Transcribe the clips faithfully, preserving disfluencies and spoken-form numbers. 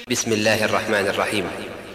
بسم الله الرحمن الرحيم.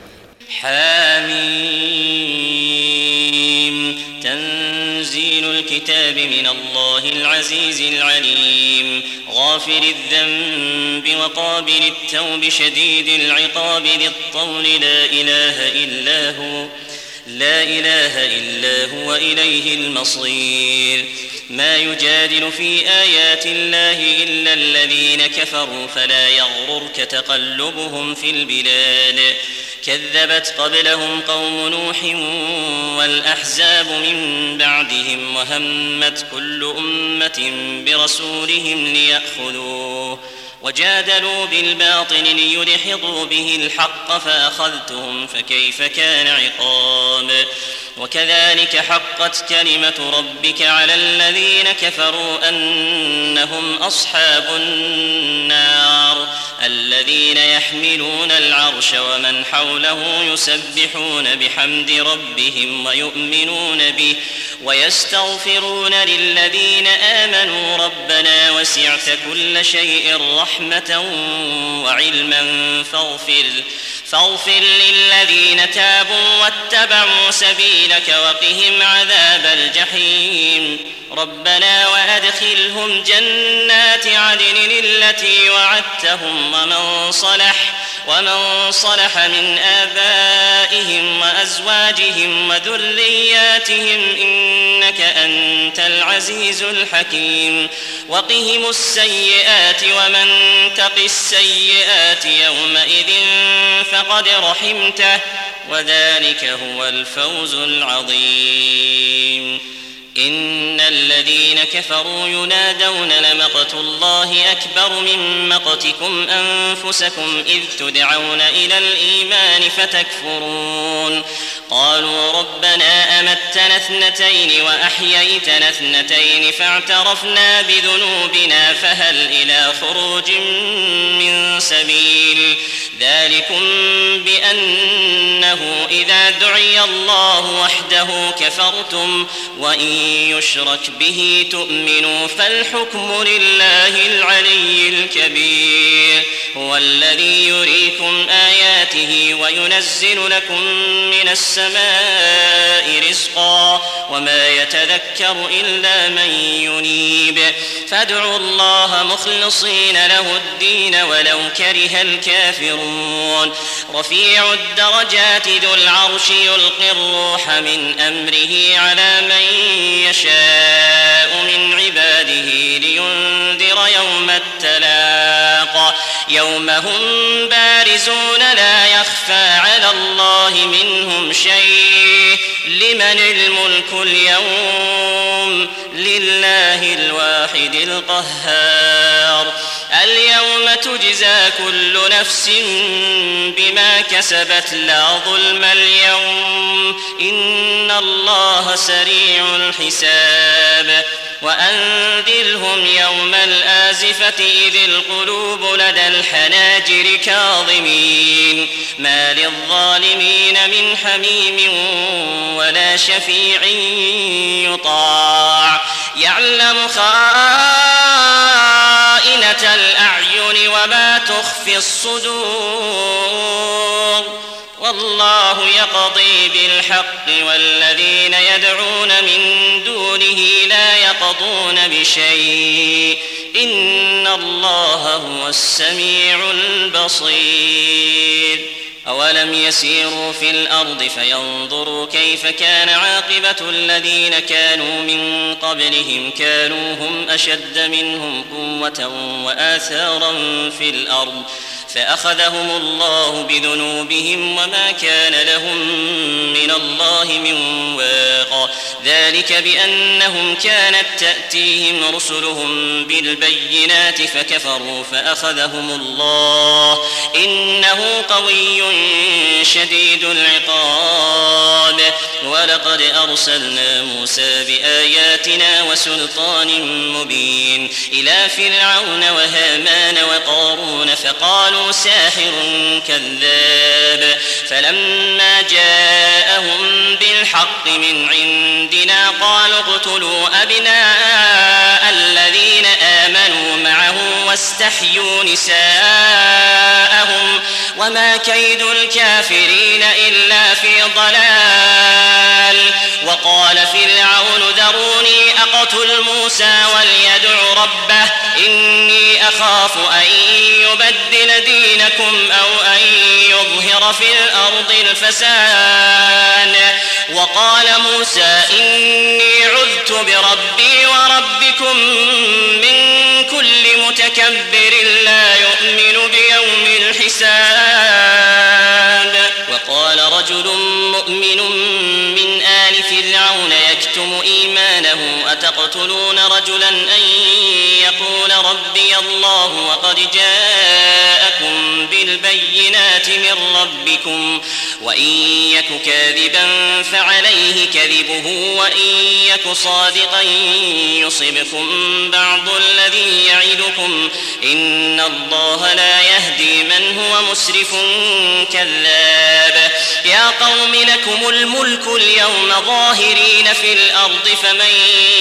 حاميم. تنزيل الكتاب من الله العزيز العليم، غافر الذنب وقابل التوب شديد العقاب ذي الطول، لا إله إلا هو لا إله إلا هو إليه المصير. ما يجادل في آيات الله إلا الذين كفروا، فلا يغررك تقلبهم في البلاد. كذبت قبلهم قوم نوح والأحزاب من بعدهم، وهمت كل أمة برسولهم ليأخذوه، وجادلوا بالباطل ليدحضوا به الحق، فأخذتهم فكيف كان عقاب. وكذلك حقت كلمة ربك على الذين كفروا أنهم أصحاب النار، الذين يحملون العرش ومن حوله يسبحون بحمد ربهم ويؤمنون به ويستغفرون للذين آمنوا ربنا وسعت كل شيء رحمة وعلما فاغفر فاغفر للذين تابوا واتبعوا سبيلك وقهم عذاب الجحيم. ربنا وأدخلهم جنات عدن التي وعدتهم ومن صلح ومن صلح من آبائهم وأزواجهم وذرياتهم إنك أنت العزيز الحكيم. وقهم السيئات ومن تق السيئات يومئذ فقد رحمته، وذلك هو الفوز العظيم. إن الذين كفروا ينادون لمقت الله أكبر من مقتكم أنفسكم إذ تدعون إلى الإيمان فتكفرون. قالوا ربنا أمتنا اثنتين وأحييتنا اثنتين فاعترفنا بذنوبنا فهل إلى خروج من سبيل. ذلكم بأنه إذا دعي الله وحده كفرتم، وإن يشرك به تؤمنوا فالحكم لله العلي الكبير. هو الذي يريكم آياته وينزل لكم من السماء رزقا، وما يتذكر إلا من ينيب. فادعوا الله مخلصين له الدين ولو كره الكافرون. رفيع الدرجات ذو العرش يلقي الروح من أمره على من يشاء من عباده لينذر يوم التلاق، يوم هم بارزون لا يخفى على الله منهم شيء. لمن الملك اليوم؟ لله الواحد القهار. اليوم تجزى كل نفس بما كسبت لا ظلم اليوم، إن الله سريع الحساب. وأنذرهم يوم الآزفة إذ القلوب لدى الحناجر كاظمين، ما للظالمين من حميم ولا شفيع يطاع. يعلم خائنة الأعين وما تخفي الصدور، والله يقضي بالحق والذين يدعون من دونه لا يقضون بشيء، إن الله هو السميع البصير. أولم يسيروا في الأرض فينظروا كيف كان عاقبة الذين كانوا من قبلهم، كانوا هم أشد منهم قوة وآثارا في الأرض فأخذهم الله بذنوبهم وما كان لهم من الله من واق. ذلك بأنهم كانت تأتيهم رسلهم بالبينات فكفروا فأخذهم الله، إنه قوي شديد العقاب. ولقد أرسلنا موسى بآياتنا وسلطان مبين إلى فرعون وهامان وقارون فقالوا ساحر كذاب، فلما جاءهم بالحق من عندنا قالوا اقتلوا أبناء الذين آمنوا معه واستحيوا نساءهم وما كيد الكافرين إلا في ضلال. وقال فرعون ذروني أقتل موسى وليدع ربه إني أخاف أن يبدل دينكم أو أن يظهر في الأرض الفساد. وقال موسى إني عذت بربي وربكم من كل متكبر لا يؤمن بيوم الحساب. وقال رجل مؤمن من آل فرعون يكتم إيمانه أتقتلون رجلا أن يقول ربي الله وقد جاءكم بالبينات من ربكم وإن يك كاذبا فعليه كذبه وإن يك صادقا يصبكم بعض الذي يعدكم إن الله لا يهدي من هو مسرف كذاب. يا قوم لكم الملك اليوم ظاهرين في الأرض فمن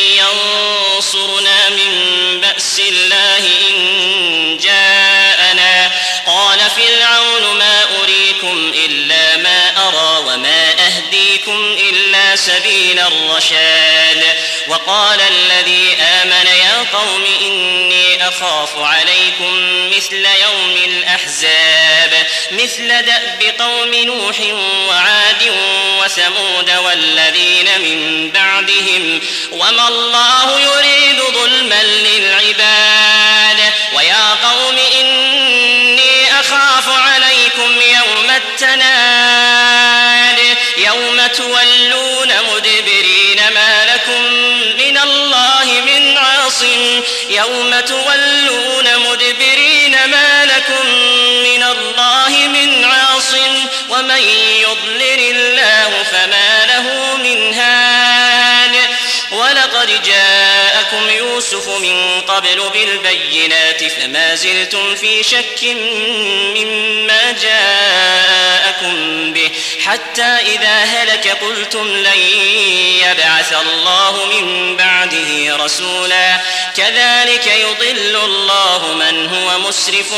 ينصرنا من بأس الله إن جاءنا. قال فرعون ما أريكم إلا ما أرى وما أهديكم إلا سبيل الرشاد. وقال الذي آمن يا قوم إني أخاف عليكم مثل يوم الأحزاب مثل دأب قوم نوح وعاد وثمود والذين من بعدهم وما الله يريد ظلما للعباد. ويا قوم إني أخاف عليكم يوم التناد يوم تولون مدبرين ما لكم من الله من عاصم يوم تولون مدبرين ما لكم من الله من عاصم ومن يضلل الله فما له من هاد. ولقد جاءكم يوسف من قبل بالبينات فما زلتم في شك مما جاءكم به حتى إذا هلك قلتم لن يبعث الله من بعده رسولا كذلك يضل الله من هو مسرف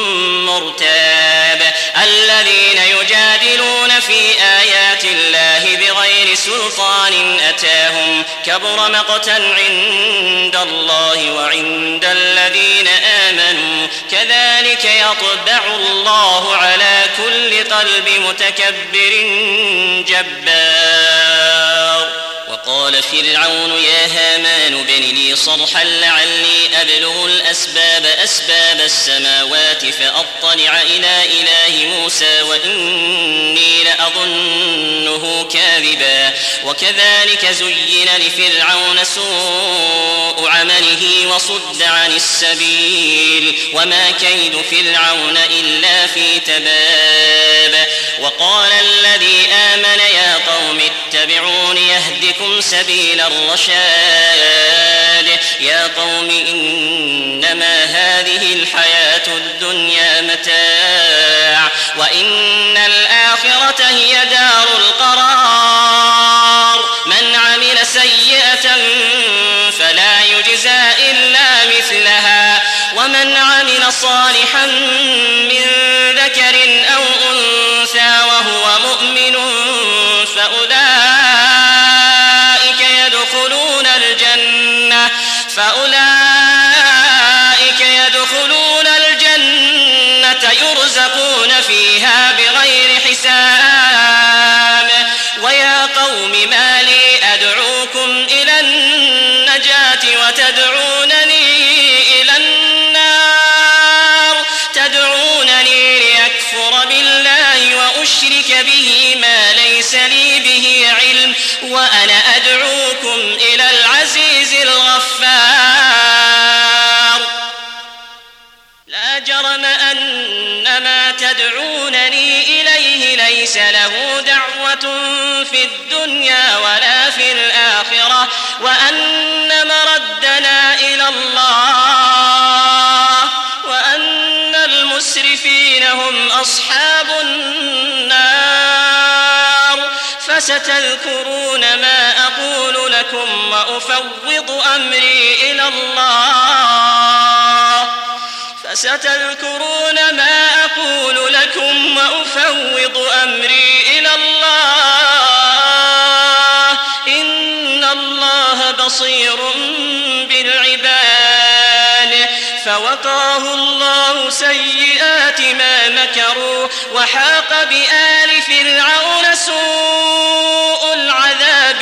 مرتاب. الذين يجادلون في آيات الله بغير سلطان أتاهم كبر مقتا عند الله وعند الذين آمنوا كذلك يطبع الله على كل قلب متكبر جبار. وقال فرعون يا هامان ابن لي صرحا لعلي أبلغ الأسباب أسباب السماوات فأطلع إلى إله موسى وإني لأظنه كاذبا. وكذلك زين لفرعون سوء عمله وصد عن السبيل وما كيد فرعون إلا في تباب. وقال الذي آمن يا قوم اتبعون يهدكم سبيل الرشاد. يا قوم إنما هذه الحياة الدنيا متاع وإن الآخرة هي دار القرار. من عمل سيئة فلا يجزى إلا مثلها ومن عمل صالحا من ذكر أو أنثى وهو مؤمن فأولئك يدخلون الجنة فأولئك يدخلون الجنة يرزقون فيها بغير حساب. ويا قوم ما لي أدعوكم إلى النجاة وتدعونني إلى النار تدعونني ليكفر بالله وأشرك به ما ليس لي به علم وأنا أدعوكم إلى العزيز الغفار. لا جرم أن ما تدعونني إليه ليس له دعوة في الدنيا ولا في الآخرة وأن مردنا إلى الله وأن المسرفين هم أصحاب النار. فستذكرون ما أقول لكم وأفوض أمري إلى الله فستذكرون ما أقول لكم وأفوض أمري إلى الله إن الله بصير بالعباد. فوقاه الله سيئات ما مكروا وحاق بآل فرعون سوء العذاب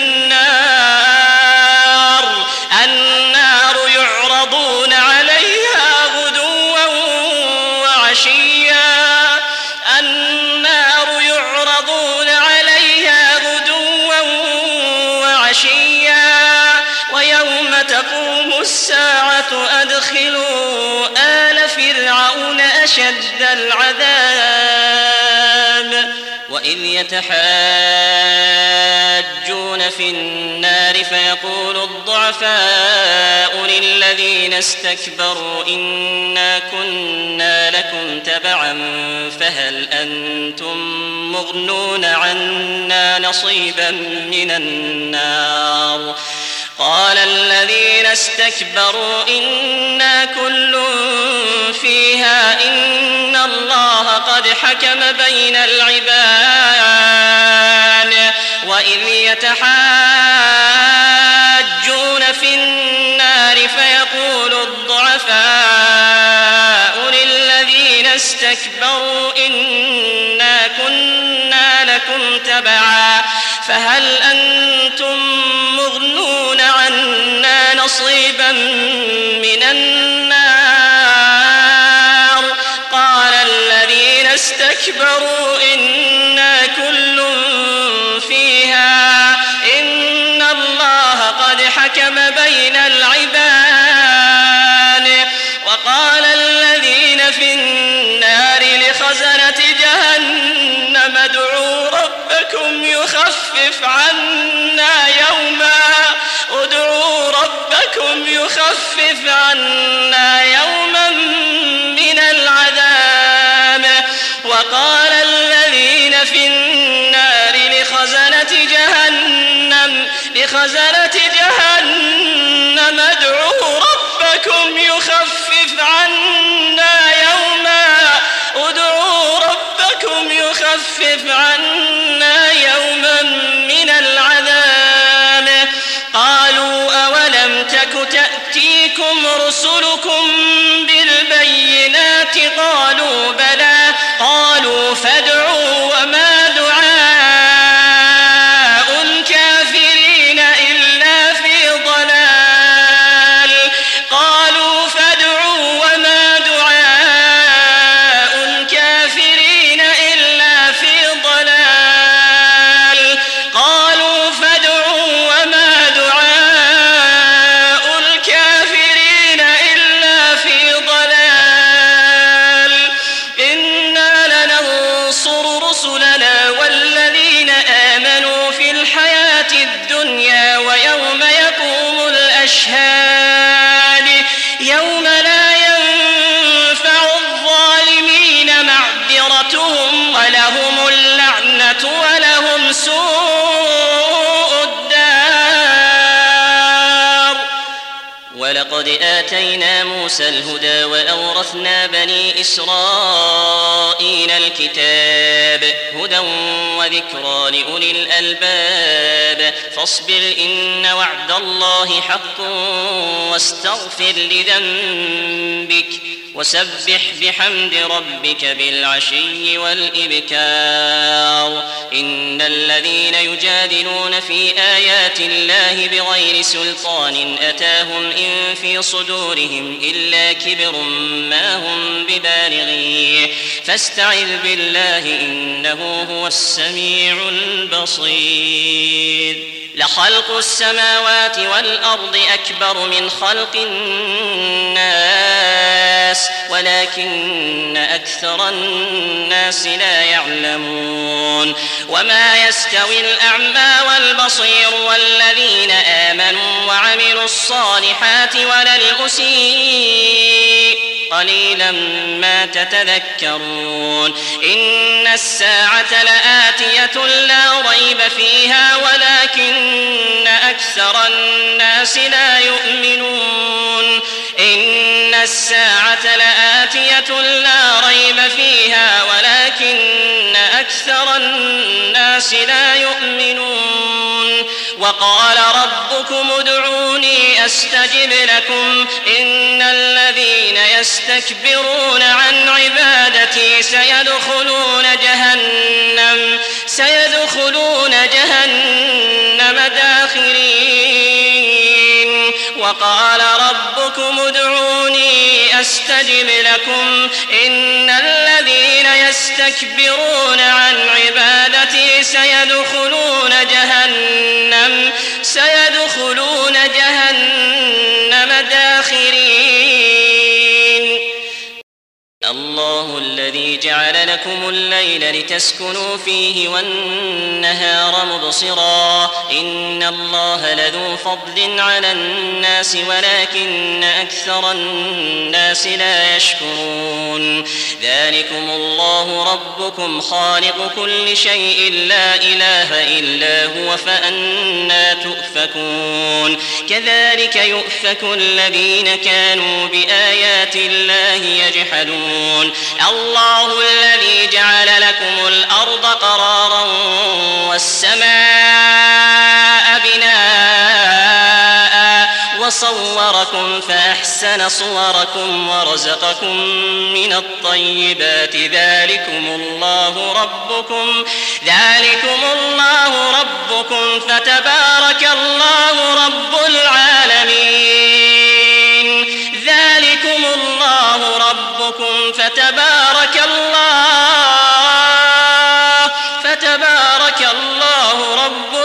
النار النار يعرضون عليها غدوا وعشيا النار يعرضون عليها غدوا وعشيا ويوم تقوم الساعة أدخلوا آل فرعون أشد العذاب. وإذ يتحاجون في النار فيقول الضعفاء للذين استكبروا إنا كنا لكم تبعا فهل أنتم مغنون عنا نصيبا من النار قال الذين استكبروا إنا كل فيها إن الله قد حكم بين العباد. وإذ يتحاجون في النار فيقول الضعفاء للذين استكبروا إنا كنا لكم تبعا فهل أنتم مغنون عنا نصيبا من النار قال الذين استكبروا إنا كل فيها إن الله قد حكم بين العباد. وقال الذين في النار لخزنة جهنم ادعوا ربكم يخفف عنا يوما ادعوا ربكم يخفف عنا يوما من العذاب. وقال الذين في النار لخزنة جهنم لخزنة جهنم ادعوا ربكم يخفف عنا يوما ادعوا ربكم يخفف عنا يوما من العذاب. قالوا أولم تك تأتيكم رسلكم بالبينات قالوا بلى قالوا فادعوا وما دعاء الكافرين إلا في ضلال قالوا فادعوا وما دعاء الكافرين إلا في ضلال قالوا فادعوا وما دعاء الكافرين إلا في ضلال إنا لننصر رسلنا والذين آمنوا في الحياة الدنيا ويوم يقوم الأشهاد يوم لا ينفع الظالمين معذرتهم ولهم اللعنة ولهم سوء الدار. ولقد آتينا موسى الهدى وأورثنا بني إسرائيل الكتاب هدى وذكرى لأولي الألباب. فاصبر إن وعد الله حق واستغفر لذنبك وسبح بحمد ربك بالعشي والإبكار. إن الذين يجادلون في آيات الله بغير سلطان أتاهم إن في صدورهم إلا كبر ما هم ببالغيه فاستعذ بالله إنه هو السميع البصير. لخلق السماوات والأرض أكبر من خلق الناس ولكن أكثر الناس لا يعلمون. وما يستوي الأعمى والبصير والذين آمنوا وعملوا الصالحات ولا المسيء قليلا ما تتذكرون. إن الساعة لآتية لا ريب فيها ولكن أكثر الناس لا يؤمنون. إن الساعة لآتية لا ريب فيها ولكن أكثر الناس لا يؤمنون وقال ربكم ادعوني أستجب لكم إن الذين يستكبرون عن عبادتي سيدخلون جهنم سيدخلون جهنم داخرين وقال ربكم ادعوني أستجب لكم إن الذين يستكبرون عن عبادتي سيدخلون جهنم سيدخلون جهنم داخرين الله الذي جعل لكم الليل لتسكنوا فيه والنهار مبصرا إن الله لذو فضل على الناس ولكن أكثر الناس لا يشكرون ذلكم الله ربكم خالق كل شيء لا إله إلا هو فأنى تؤفكون كذلك يؤفك الذين كانوا بآيات الله يجحدون الله الذي جعل لكم الأرض قرارا والسماء بناء وصوركم فأحسن صوركم ورزقكم من الطيبات ذلكم الله ربكم ذلكم الله ربكم فتبارك الله رب العالمين ذلكم الله ربكم فتبارك الله فتبارك الله رب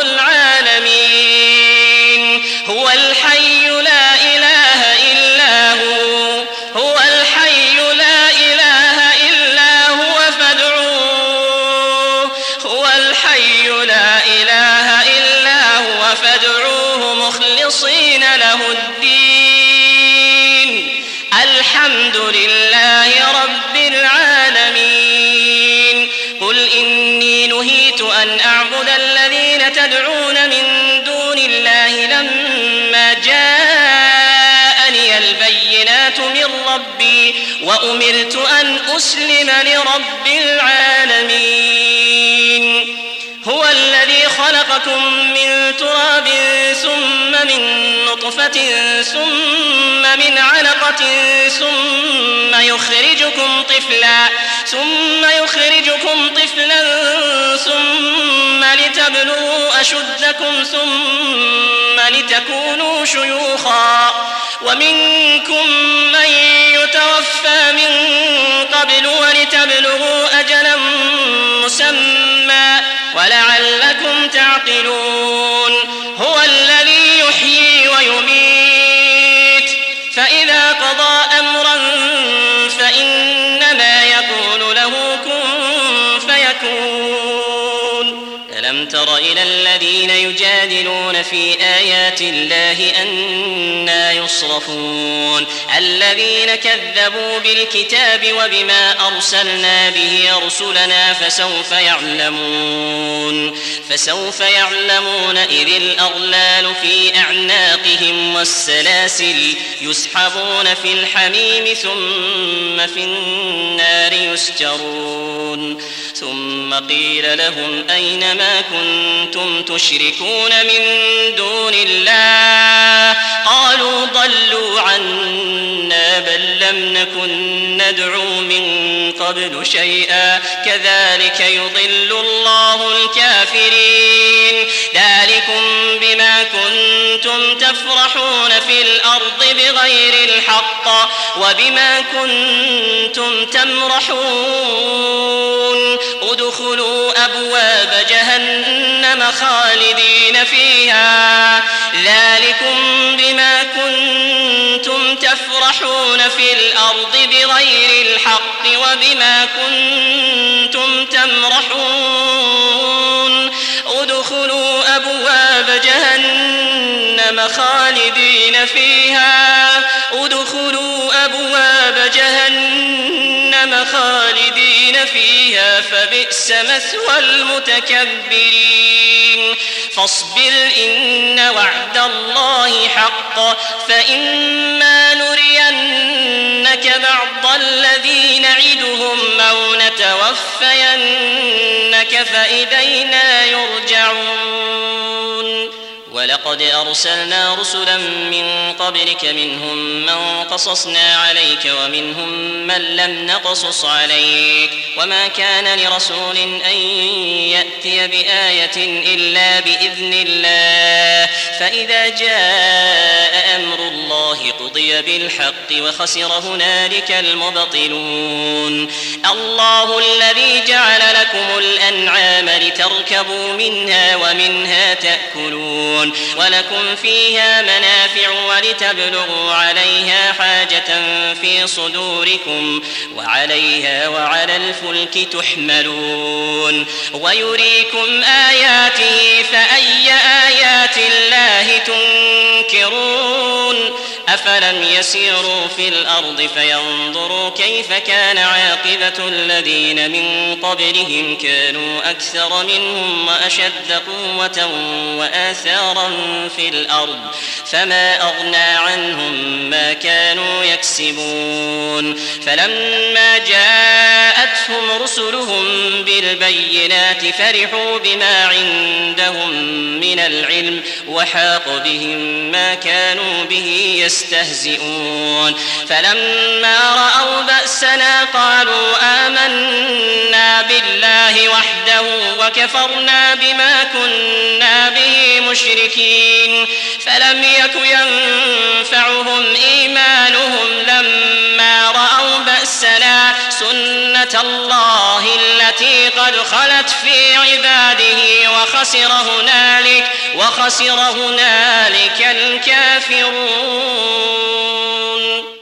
العالمين هو الحي لا إله إلا هو هو الحي لا إله إلا هو فادعوه هو الحي لا إله إلا هو فادعوه مخلصين له الدين الحمد لله رب العالمين قل إني نهيت أن أعبد الذين تدعون من دون الله لما جاءني البينات من ربي وأمرت أن أسلم لرب العالمين هو الذي خلقكم من تراب ثم من نطفة ثم من علقة ثم يخرجكم طفلا ثم يخرجكم طفلا ثم لتبلغوا أشدكم ثم لتكونوا شيوخا ومنكم من يتوفى من قبل ولتبلغوا أجلا مسمى ولعلكم تعقلون هو الذي يحيي ويميت فإذا قضى أمرا فإنما يقول له كن فيكون ألم تر إلى الذين يجادلون في آيات الله أنى يصرفون الذين كذبوا بالكتاب وبما أرسلنا به رسلنا فسوف يعلمون فسوف يعلمون إذ الأغلال في أعناقهم والسلاسل يسحبون في الحميم ثم في النار يسجرون ثم قيل لهم أين ما كنتم تشركون من دون الله قالوا ضلوا عنا بل لم نكن ندعو من قبل شيئا كذلك يضل الله الكافرين ذلكم بما كنتم تفرحون في الأرض بغير الحق وبما كنتم تمرحون ادخلوا أبواب جهنم خالدين فيها ذلكم بما كنتم تفرحون في الأرض بغير الحق وبما كنتم تمرحون ادخلوا أبواب جهنم خالدين فيها ادخلوا أبواب جهنم خالدين فيها فبئس مثوى المتكبرين فاصبر إن وعد الله حق فإما نرينك بعض الذي نعدهم أو نتوفينك فإلينا يرجعون ولقد أرسلنا رسلا من قبلك منهم من قصصنا عليك ومنهم من لم نقصص عليك وما كان لرسول أن يأتي بآية إلا بإذن الله فإذا جاء أمر الله قضي بالحق وخسر هنالك المبطلون الله الذي جعل لكم الأنعام لتركبوا منها ومنها تأكلون ولكم فيها منافع ولتبلغوا عليها حاجة في صدوركم وعليها وعلى الفلك تحملون ويريكم آياته فأي آيات الله تنكرون أفلم يسيروا في الأرض فينظروا كيف كان عاقبة الذين من قبلهم كانوا أكثر منهم وأشد قوة وآثارا في الأرض فما أغنى عنهم ما كانوا يكسبون فلما جاءتهم رسلهم بالبينات فرحوا بما عندهم من العلم وحاق بهم ما كانوا به يستهزئون فلما رأوا بأسنا قالوا آمنا بالله وحده وكفرنا بما كنا به مشركين فلم يك ينفعهم إيمانهم لما رأوا بأسنا سنة الله التي قد خلت في عباده وخسر هنالك وخسر هنالك الكافرون.